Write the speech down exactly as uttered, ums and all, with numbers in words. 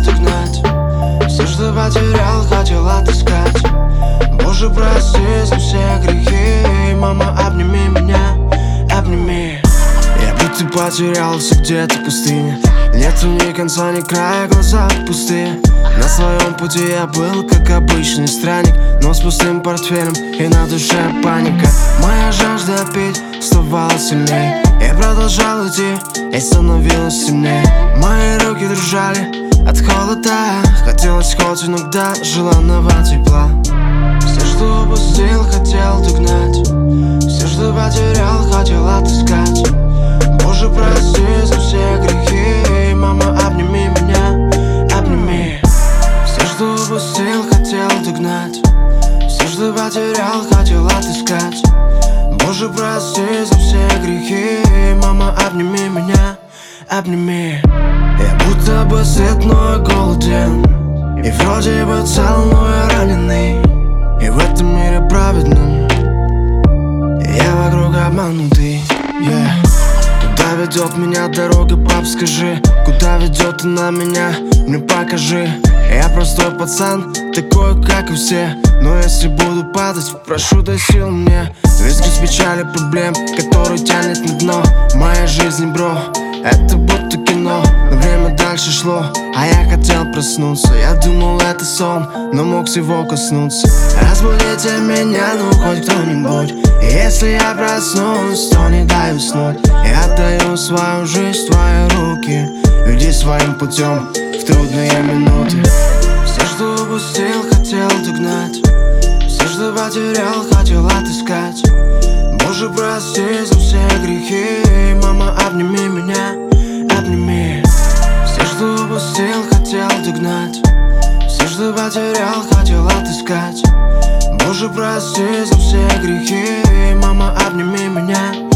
догнать. Все, что потерял, хотел отыскать. Боже, прости за все грехи. Мама, обними меня, обними. Я будто потерялся где-то в пустыне. Нету ни конца, ни края, глаза пустые. На своем пути я был, как обычный странник, но с пустым портфелем и на душе паника. Моя жажда пить вставала сильнее. Я продолжал идти, и становилось темнее. Мои руки дрожали от холода. Хотелось хоть иногда желанного тепла. Все, что упустил, хотел догнать. Все, что потерял, хотел отыскать. Боже, прости за все грехи. Мама, обними меня, обними. Все, что упустил, хотел догнать. Все, что потерял, хотел отыскать. Боже, прости за все грехи. Мама, обними меня, обними. Я будто бы сыт, но я голоден. И вроде бы цел, но я раненый. И в этом мире праведном я вокруг обманутый, yeah. Куда ведет меня дорога, пап, скажи? Куда ведет она меня, мне покажи. Я простой пацан, такой, как и все. Но если буду падать, прошу, дай сил мне. Весь груз печали проблем, который тянет на дно. Моя жизнь, бро, это будто кино. Но время дальше шло, а я хотел проснуться. Я думал, это сон, но мог всего коснуться. Разбудите меня, ну хоть кто-нибудь. И если я проснусь, то не дай уснуть. Я отдаю свою жизнь в твои руки. Веди своим путем в трудные минуты. Все, что упустил, хотел догнать. Все, что потерял, хотел отыскать. Боже, прости за все грехи. Мама, обними меня, обними. Все, что упустил, хотел догнать. Все, что потерял, хотел отыскать. Боже, прости за все грехи. Мама, обними меня.